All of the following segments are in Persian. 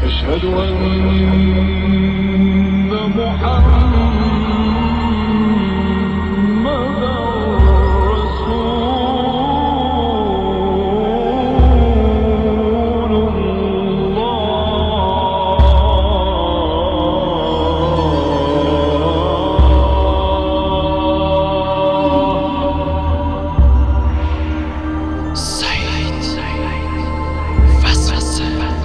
أشهد أن محمدًا رسول الله. سعید وسوسه.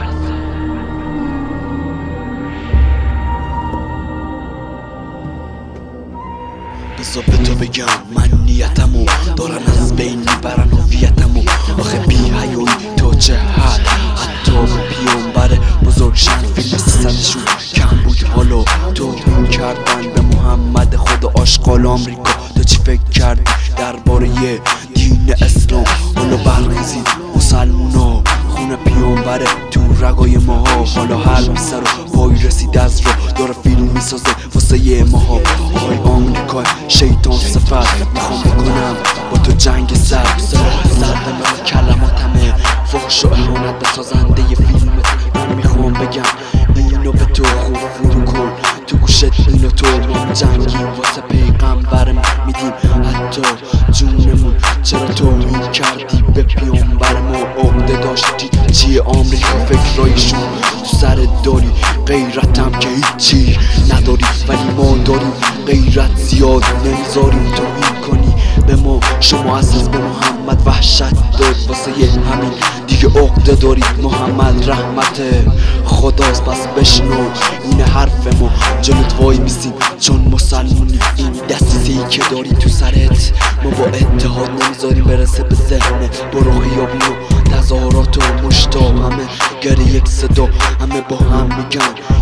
بذار به تو بگم من نیتمو دارن از بین میبرن هویتمو. آخه بی حیوی تو چه حد، حتی پیامبر بزرگ شن فیلم سیزدشون کم بود. حالا توهین کردن به محمد خدا آشغال آمریکا. تو چی فکر کردی درباره دین اسلام؟ حالا برخیزید مسلمونا، خون پیامبره تو رگای ماها. حالا هر سر و پای رسید از رو داره فیلم میسازه واسه ماها. آهای آمریکا شیطان صفت، میخوام بکنم با تو جنگ سرد. سردم به کلماتمه فحش و اهانت به سازنده فیلمت. من میخوام بگم اینو به تو خوب فرو کن تو گوشت، اینو تو ما جنگیم واسه پیغمبرم میدیم حتی جونمون. چرا توهین کردی به پیامبر ما؟ عقده داشتی چیه آمریکا فکرایشون تو سرت داری؟ غیرتم که هیچی نداری ولی ما داریم غیرت زیاد نمیذاریم توهین کنی به ما. شما اساس به محمد وحشت داد واسه همین دیگه عقده دارید. محمد رحمت خداست پس بشنو این حرف ما. جلوت وای میسیم چون مسلمونی. این دستیزه‌ای که داری تو سرت ما با اتحاد نمیذاریم برسه به ذهنت. برو خیابون و تظاهرات و مشتا همه گره یک صدا، همه با هم میگن